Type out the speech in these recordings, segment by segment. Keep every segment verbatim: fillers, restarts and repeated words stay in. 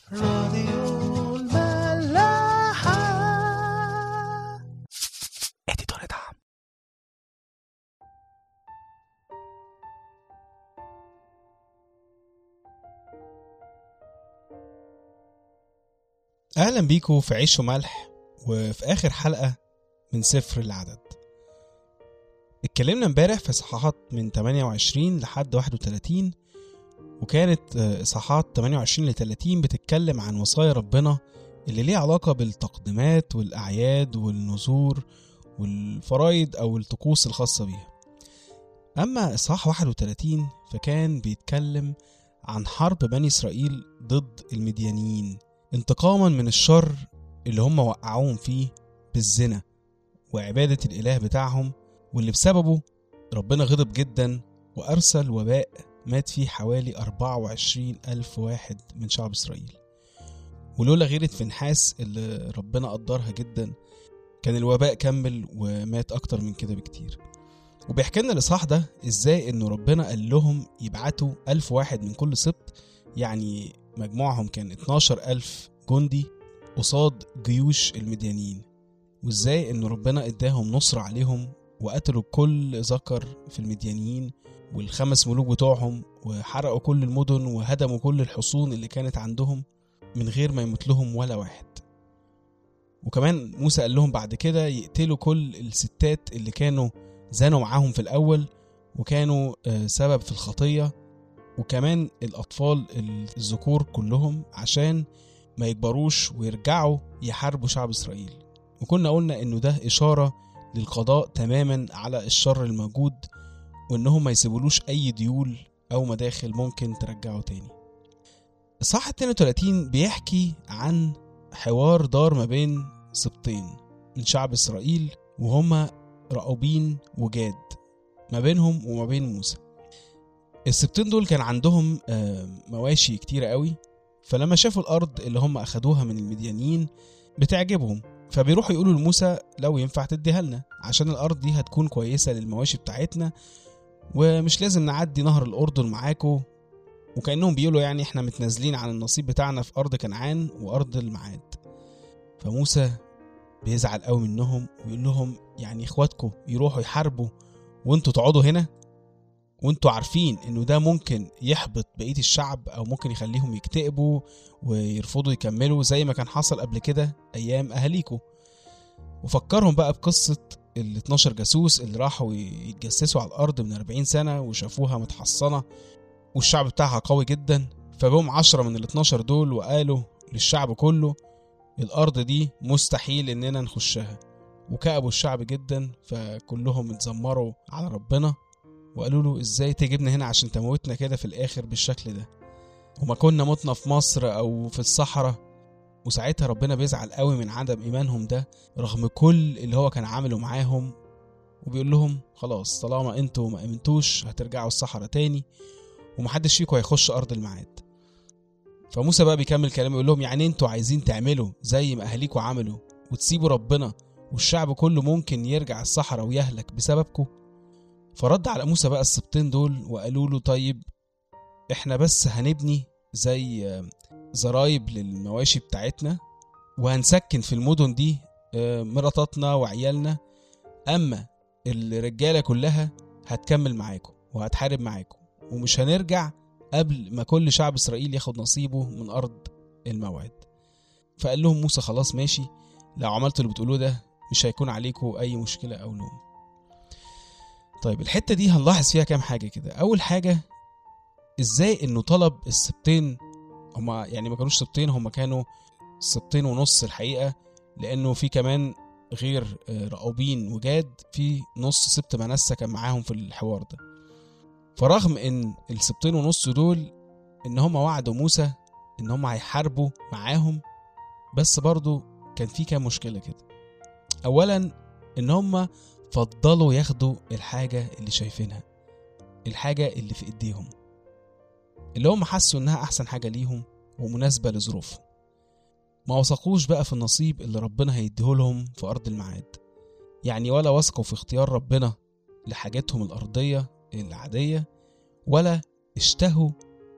راديو الملاحة. اديتور دعم. اهلا بيكم في عيش وملح، وفي اخر حلقة من سفر العدد. اتكلمنا امبارح في اصحاحات من ثمانية وعشرين لحد واحد وثلاثين، وكانت اصحاحات ثمانية وعشرين ل ثلاثين بتتكلم عن وصايا ربنا اللي ليه علاقة بالتقدمات والأعياد والنذور والفرائض أو الطقوس الخاصة بيها. أما إصحاح واحد وثلاثين فكان بيتكلم عن حرب بني إسرائيل ضد المديانيين، انتقاما من الشر اللي هم وقعوهم فيه بالزنا وعبادة الإله بتاعهم، واللي بسببه ربنا غضب جدا وأرسل وباء مات فيه حوالي أربعة وعشرين ألف واحد من شعب إسرائيل. ولولا غيرة فنحاس اللي ربنا قدرها جدا كان الوباء كمل ومات أكتر من كده بكتير. وبيحكي لنا الإصحاح ده إزاي إنه ربنا قال لهم يبعتوا ألف واحد من كل سبط، يعني مجموعهم كان اتناشر ألف جندي قصاد جيوش المديانيين، وإزاي إنه ربنا إداهم نصر عليهم وقتلوا كل ذكر في المديانيين والخمس ملوك بتوعهم، وحرقوا كل المدن وهدموا كل الحصون اللي كانت عندهم من غير ما يموت لهم ولا واحد. وكمان موسى قال لهم بعد كده يقتلوا كل الستات اللي كانوا زانوا معاهم في الأول وكانوا سبب في الخطية، وكمان الأطفال الذكور كلهم عشان ما يكبروش ويرجعوا يحاربوا شعب إسرائيل. وكنا قلنا إنه ده إشارة للقضاء تماما على الشر الموجود، وإنهم ما يسيبولوش أي ديول أو مداخل ممكن ترجعه تاني. الصح اثنين وثلاثين بيحكي عن حوار دار ما بين سبطين من شعب إسرائيل وهما رأوبين وجاد، ما بينهم وما بين موسى. السبطين دول كان عندهم مواشي كتيرة قوي، فلما شافوا الأرض اللي هم أخدوها من المديانيين بتعجبهم، فبيروحوا يقولوا لموسى لو ينفع تديها لنا عشان الأرض دي هتكون كويسة للمواشي بتاعتنا ومش لازم نعدي نهر الأردن معاكو. وكأنهم بيقولوا يعني احنا متنازلين عن النصيب بتاعنا في أرض كنعان وأرض المعاد. فموسى بيزعل قوي منهم ويقول لهم يعني اخواتكم يروحوا يحاربوا وانتوا تقعدوا هنا، وانتوا عارفين انه ده ممكن يحبط بقية الشعب او ممكن يخليهم يكتئبوا ويرفضوا يكملوا زي ما كان حصل قبل كده ايام اهاليكم. وفكرهم بقى بقصة ال اتناشر جاسوس اللي راحوا يتجسسوا على الارض من أربعين سنة وشافوها متحصنة والشعب بتاعها قوي جدا، فجم عشرة من ال اتناشر دول وقالوا للشعب كله الارض دي مستحيل اننا نخشها. وكأبوا الشعب جدا، فكلهم اتذمروا على ربنا وقالوا له ازاي تجيبنا هنا عشان تموتنا كده في الاخر بالشكل ده، وما كنا متنا في مصر او في الصحراء. وساعتها ربنا بيزعل قوي من عدم ايمانهم ده رغم كل اللي هو كان عامله معاهم، وبيقول لهم خلاص طالما انتوا ما امنتوش هترجعوا الصحراء تاني ومحدش فيكم هيخش ارض الميعاد. فموسى بقى بيكمل كلامه يقول لهم يعني انتوا عايزين تعملوا زي ما اهاليكم عملوا وتسيبوا ربنا والشعب كله ممكن يرجع الصحراء ويهلك بسببكم؟ فرد على موسى بقى السبطين دول وقالوا له طيب احنا بس هنبني زي زرايب للمواشي بتاعتنا وهنسكن في المدن دي مراتاتنا وعيالنا، اما الرجالة كلها هتكمل معاكم وهتحارب معاكم ومش هنرجع قبل ما كل شعب إسرائيل ياخد نصيبه من أرض الموعد. فقال لهم موسى خلاص ماشي، لو عملتوا اللي بتقولوه ده مش هيكون عليكم أي مشكلة أو لوم. طيب الحتة دي هنلاحظ فيها كام حاجة كده. أول حاجة إزاي إنه طلب السبطين، هما يعني ما كانوش سبطين، هما كانوا سبطين ونص الحقيقة، لأنه في كمان غير رأوبين وجاد في نص سبط منسى كان معاهم في الحوار ده. فرغم ان السبطين ونص دول ان هم وعدوا موسى ان هم هيحاربوا معاهم، بس برضو كان في كام مشكلة كده. اولا ان هم فضلوا ياخدوا الحاجة اللي شايفينها، الحاجة اللي في ايديهم، اللي هم حسوا انها احسن حاجة ليهم ومناسبة لظروفهم. ما وثقوش بقى في النصيب اللي ربنا هيديهولهم في ارض الميعاد، يعني ولا وثقوا في اختيار ربنا لحاجاتهم الارضية العادية، ولا اشتهوا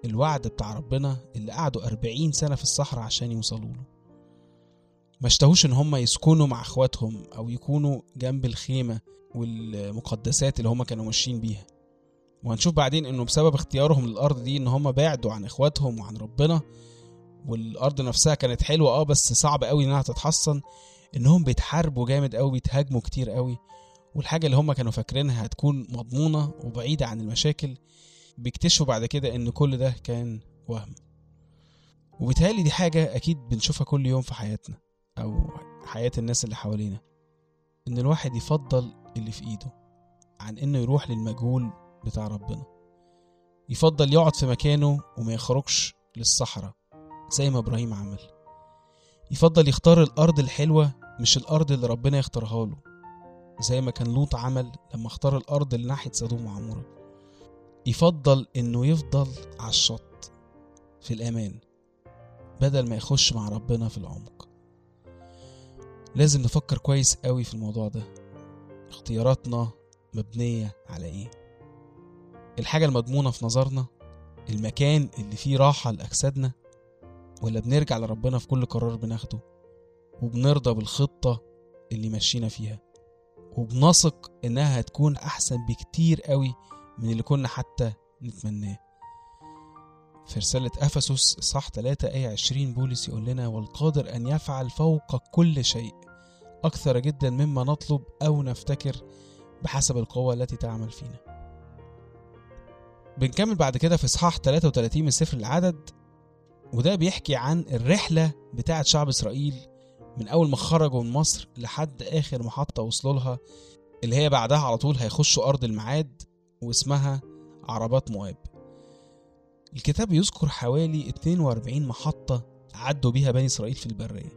الوعد بتاع ربنا اللي قعدوا أربعين سنة في الصحراء عشان يوصلوا له. ما اشتهوش ان هم يسكنوا مع اخواتهم او يكونوا جنب الخيمة والمقدسات اللي هم كانوا ماشيين بيها. وهنشوف بعدين انه بسبب اختيارهم للارض دي ان هم بعدوا عن اخواتهم وعن ربنا، والارض نفسها كانت حلوة اه بس صعب قوي انها تتحصن، انهم بيتحاربوا جامد قوي، بيتهاجموا كتير قوي، والحاجة اللي هم كانوا فاكرينها هتكون مضمونة وبعيدة عن المشاكل بيكتشفوا بعد كده ان كل ده كان وهم. وبالتالي دي حاجة اكيد بنشوفها كل يوم في حياتنا او حياة الناس اللي حوالينا، ان الواحد يفضل اللي في ايده عن انه يروح للمجهول بتاع ربنا. يفضل يقعد في مكانه وما يخرجش للصحراء زي ما ابراهيم عمل. يفضل يختار الارض الحلوة مش الارض اللي ربنا يختارها له، زي ما كان لوط عمل لما اختار الارض اللي ناحية سدوم وعمورة. يفضل انه يفضل على الشط في الامان بدل ما يخش مع ربنا في العمق. لازم نفكر كويس قوي في الموضوع ده. اختياراتنا مبنية على ايه؟ الحاجة المضمونة في نظرنا، المكان اللي فيه راحة لأجسادنا، ولا بنرجع لربنا في كل قرار بناخده وبنرضى بالخطة اللي ماشينا فيها وبنثق انها هتكون احسن بكتير قوي من اللي كنا حتى نتمناه. في رسالة أفسس إصحاح ثلاثة آية عشرين بولس يقول لنا: والقادر أن يفعل فوق كل شيء أكثر جدا مما نطلب أو نفتكر بحسب القوة التي تعمل فينا. بنكمل بعد كده في إصحاح ثلاثة وثلاثين من سفر العدد، وده بيحكي عن الرحلة بتاعة شعب إسرائيل من أول ما خرجوا من مصر لحد آخر محطة وصلوا لها، اللي هي بعدها على طول هيخشوا أرض الميعاد واسمها عربات مواب. الكتاب يذكر حوالي اثنين وأربعين محطة عدوا بيها بني إسرائيل في البرية،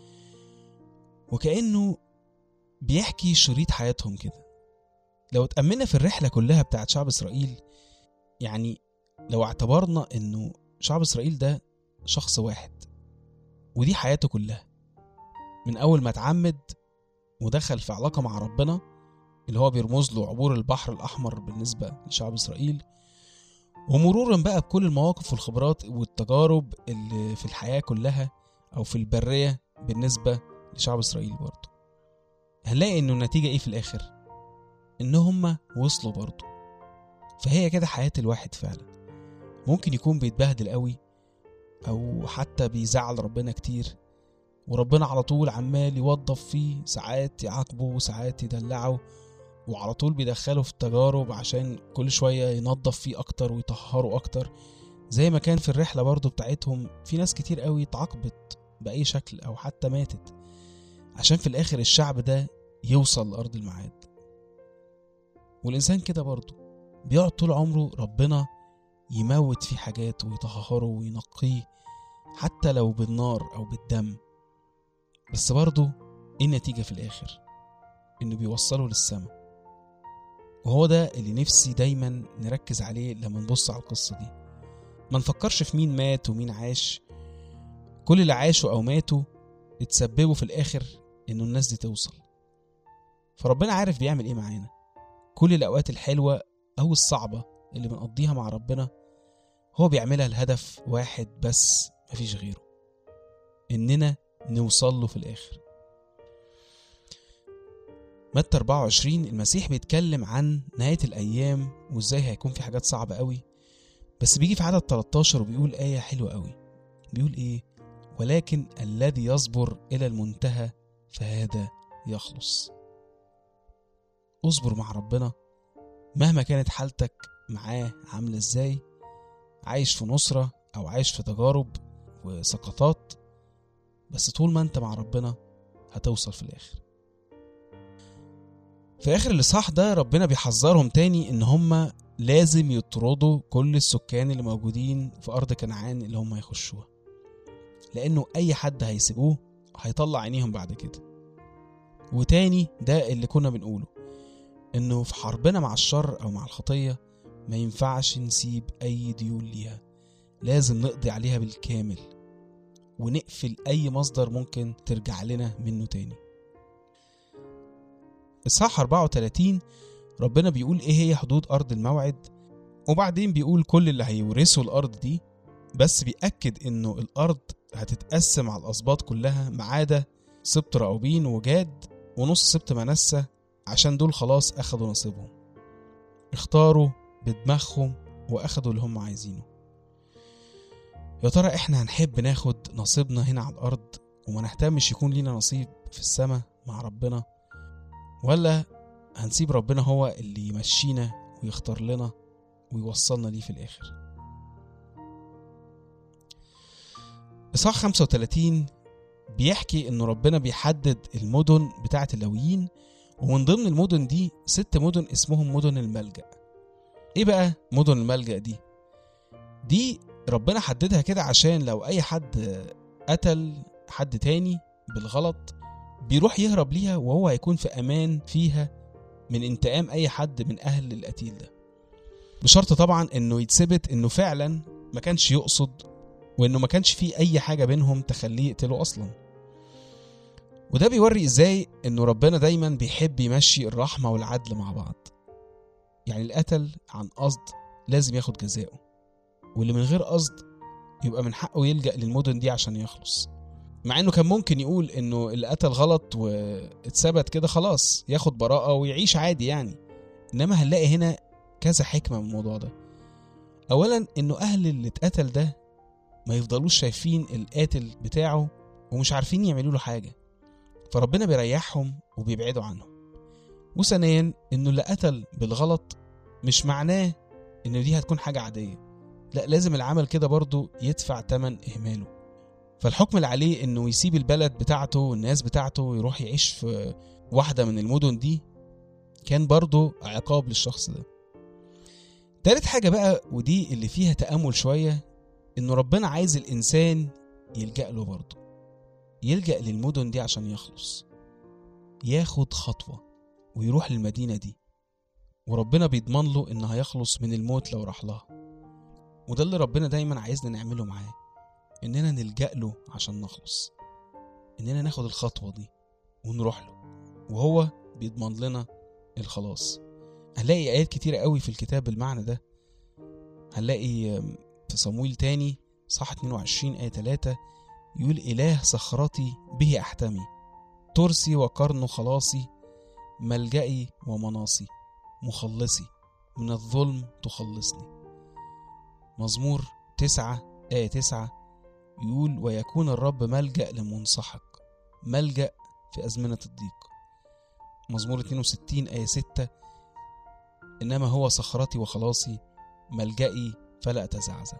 وكأنه بيحكي شريط حياتهم كده. لو اتأملنا في الرحلة كلها بتاعت شعب إسرائيل، يعني لو اعتبرنا انه شعب إسرائيل ده شخص واحد ودي حياته كلها، من أول ما اتعمد ودخل في علاقة مع ربنا اللي هو بيرمز له عبور البحر الأحمر بالنسبة لشعب إسرائيل، ومرورا بقى بكل المواقف والخبرات والتجارب اللي في الحياة كلها أو في البرية بالنسبة لشعب إسرائيل برضو، هنلاقي إنه النتيجة إيه في الآخر؟ إن هم وصلوا برضو. فهي كده حياة الواحد فعلا، ممكن يكون بيتبهدل قوي أو حتى بيزعل ربنا كتير، وربنا على طول عمال يوظف فيه، ساعات يعاقبه وساعات يدلعه، وعلى طول بيدخله في التجارب عشان كل شوية ينظف فيه أكتر ويطهره أكتر. زي ما كان في الرحلة برضو بتاعتهم، في ناس كتير قوي اتعاقبت بأي شكل أو حتى ماتت عشان في الآخر الشعب ده يوصل لأرض الميعاد. والإنسان كده برضو بيقعد طول عمره ربنا يموت فيه حاجات ويطهره وينقيه حتى لو بالنار أو بالدم، بس برضو إيه النتيجة في الآخر؟ إنه بيوصله للسماء. وهو ده اللي نفسي دايما نركز عليه لما نبص على القصة دي. ما نفكرش في مين مات ومين عاش، كل اللي عاشوا أو ماتوا اتسببوا في الآخر إنه الناس دي توصل. فربنا عارف بيعمل إيه معانا. كل الأوقات الحلوة أو الصعبة اللي بنقضيها مع ربنا هو بيعملها الهدف واحد بس مفيش غيره، إننا نوصل له في الآخر. متى أربعة وعشرين المسيح بيتكلم عن نهاية الأيام وإزاي هيكون في حاجات صعبة قوي، بس بيجي في عدد ثلاثة عشر وبيقول آية حلوة قوي. بيقول إيه؟ ولكن الذي يصبر إلى المنتهى فهذا يخلص. اصبر مع ربنا مهما كانت حالتك معاه عاملة إزاي، عايش في نصرة أو عايش في تجارب وسقطات، بس طول ما أنت مع ربنا هتوصل في الآخر. في آخر الإصحاح ده ربنا بيحذرهم تاني إن هم لازم يطردوا كل السكان اللي موجودين في أرض كنعان اللي هم يخشوها، لأنه أي حد هيسيبوه هيطلع عينيهم بعد كده. وتاني ده اللي كنا بنقوله، إنه في حربنا مع الشر أو مع الخطية ما ينفعش نسيب أي ديون ليها، لازم نقضي عليها بالكامل ونقفل أي مصدر ممكن ترجع لنا منه تاني. إصحاح أربعة وثلاثين ربنا بيقول إيه هي حدود أرض الموعد وبعدين بيقول كل اللي هيورثوا الأرض دي، بس بيأكد إنه الأرض هتتقسم على الأسباط كلها ما عدا سبط راؤوبين وجاد ونص سبط منسى، عشان دول خلاص أخدوا نصيبهم، اختاروا بدماغهم وأخدوا اللي هم عايزينه. يا ترى إحنا هنحب ناخد نصيبنا هنا على الأرض وما نهتمش يكون لينا نصيب في السماء مع ربنا، ولا هنسيب ربنا هو اللي يمشينا ويختار لنا ويوصلنا ليه في الآخر؟ إصحاح خمسة وثلاثين بيحكي إنه ربنا بيحدد المدن بتاعة اللاويين، ومن ضمن المدن دي ست مدن اسمهم مدن الملجأ. إيه بقى مدن الملجأ دي؟ دي ربنا حددها كده عشان لو أي حد قتل حد تاني بالغلط بيروح يهرب ليها، وهو هيكون في أمان فيها من انتقام أي حد من أهل القتيل ده، بشرط طبعا إنه يتثبت إنه فعلا ما كانش يقصد، وإنه ما كانش فيه أي حاجة بينهم تخليه يقتله أصلا. وده بيوري إزاي إنه ربنا دايما بيحب يمشي الرحمة والعدل مع بعض. يعني القتل عن قصد لازم ياخد جزاؤه، واللي من غير قصد يبقى من حقه يلجأ للمدن دي عشان يخلص. مع إنه كان ممكن يقول إنه اللي قتل غلط واتثبت كده خلاص ياخد براءة ويعيش عادي يعني، إنما هنلاقي هنا كذا حكمة من الموضوع ده. أولا إنه أهل اللي اتقتل ده ما يفضلوش شايفين القاتل بتاعه ومش عارفين يعملوا له حاجة، فربنا بيريحهم وبيبعدوا عنهم. وثانيا إنه اللي قتل بالغلط مش معناه إنه دي هتكون حاجة عادية، لا، لازم العمل كده برضو يدفع تمن إهماله. فالحكم اللي عليه إنه يسيب البلد بتاعته والناس بتاعته ويروح يعيش في واحدة من المدن دي كان برضو عقاب للشخص ده. تالت حاجة بقى، ودي اللي فيها تأمل شوية، إنه ربنا عايز الإنسان يلجأ له برضو، يلجأ للمدن دي عشان يخلص، ياخد خطوة ويروح للمدينة دي، وربنا بيضمن له إنه هيخلص من الموت لو راح لها. وده اللي ربنا دايما عايزنا نعمله معاه، إننا نلجأ له عشان نخلص، إننا ناخد الخطوة دي ونروح له، وهو بيضمن لنا الخلاص. هنلاقي آيات كتيرة قوي في الكتاب بالمعنى ده. هنلاقي في صمويل تاني صح اتنين وعشرين آية ثلاثة يقول: إله صخرتي به أحتمي، ترسي وقرن خلاصي، ملجئي ومناصي، مخلصي من الظلم تخلصني. مزمور تسعة آية تسعة يقول: ويكون الرب ملجأ لمنسحق، ملجأ في أزمنة الضيق. مزمور اتنين وستين آية ستة: إنما هو صخرتي وخلاصي، ملجئي فلا أتزعزع.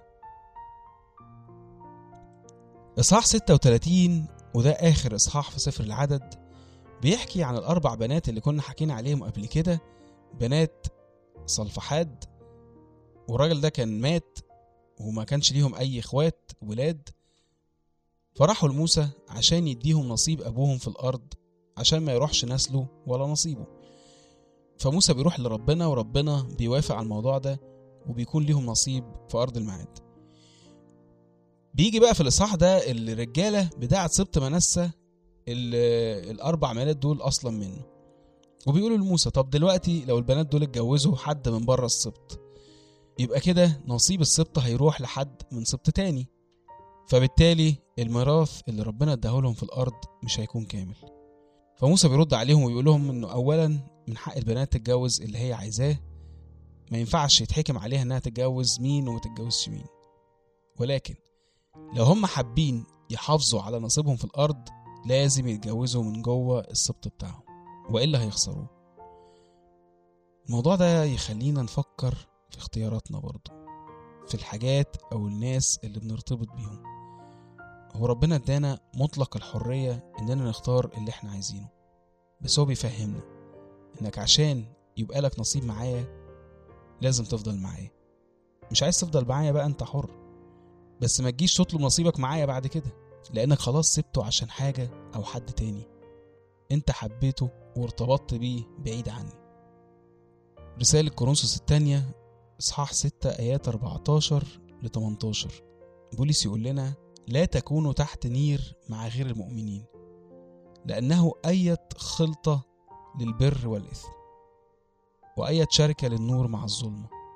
إصحاح ستة وثلاثين، وده آخر إصحاح في سفر العدد، بيحكي عن الأربع بنات اللي كنا حكينا عليهم قبل كده، بنات صلفحاد. والراجل ده كان مات وما كانش ليهم أي إخوات ولاد، فراحوا لموسى عشان يديهم نصيب أبوهم في الأرض عشان ما يروحش نسله ولا نصيبه. فموسى بيروح لربنا وربنا بيوافق على الموضوع ده وبيكون ليهم نصيب في أرض الميعاد. بيجي بقى في الإصحاح ده الرجالة بتاعت سبط منسى، الأربع بنات دول أصلا منه، وبيقولوا لموسى: طب دلوقتي لو البنات دول اتجوزوا حد من بره السبط، يبقى كده نصيب السبط هيروح لحد من سبط تاني، فبالتالي الميراث اللي ربنا اداهولهم في الأرض مش هيكون كامل. فموسى بيرد عليهم ويقول لهم إنه أولا من حق البنات تتجوز اللي هي عايزاه، ما ينفعش يتحكم عليها إنها تتجوز مين وما تتجوزش مين، ولكن لو هم حابين يحافظوا على نصيبهم في الأرض لازم يتجوزوا من جوه السبط بتاعهم، وإلا هيخسروه. الموضوع ده يخلينا نفكر في اختياراتنا برضو، في الحاجات أو الناس اللي بنرتبط بيهم. هو ربنا ادانا مطلق الحرية إننا نختار اللي احنا عايزينه، بس هو بيفهمنا إنك عشان يبقى لك نصيب معايا لازم تفضل معايا. مش عايز تفضل معايا بقى انت حر، بس ما تجيش تطلب نصيبك معايا بعد كده، لأنك خلاص سبته عشان حاجة أو حد تاني انت حبيته وارتبطت بيه بعيد عني. رسالة كورنثوس الثانية إصحاح ستة آيات أربعتاشر لتمنتاشر، بولس يقول لنا: لا تكونوا تحت نير مع غير المؤمنين، لأنه أية خلطة للبر والإثم، وأية شركة للنور مع الظلمة،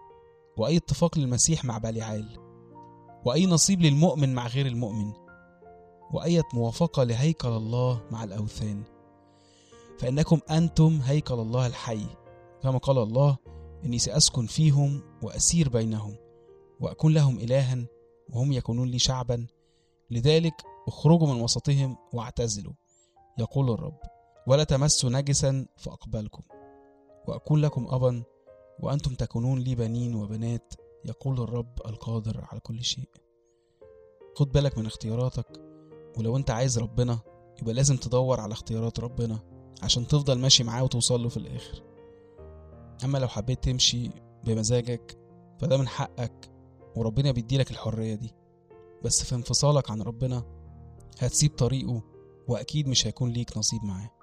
وأي اتفاق للمسيح مع باليعال، وأي نصيب للمؤمن مع غير المؤمن، وأي موافقة لهيكل الله مع الأوثان. فإنكم أنتم هيكل الله الحي، كما قال الله: إني سأسكن فيهم وأسير بينهم وأكون لهم إلها وهم يكونون لي شعبا. لذلك اخرجوا من وسطهم واعتزلوا، يقول الرب، ولا تمسوا نجسا فأقبلكم، وأكون لكم أبا وأنتم تكونون لي بنين وبنات، يقول الرب القادر على كل شيء. خد بالك من اختياراتك، ولو انت عايز ربنا يبقى لازم تدور على اختيارات ربنا عشان تفضل ماشي معاه وتوصل له في الآخر. أما لو حبيت تمشي بمزاجك فده من حقك، وربنا بيديلك الحرية دي، بس في انفصالك عن ربنا هتسيب طريقه، وأكيد مش هيكون ليك نصيب معاه.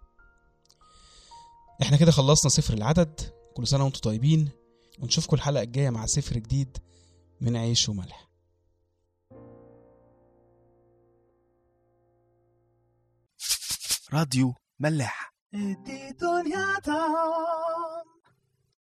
احنا كده خلصنا سفر العدد. كل سنة وانتم طيبين، ونشوفكم الحلقة الجاية مع سفر جديد من عيش وملح. راديو ملاح. دي دنيا تا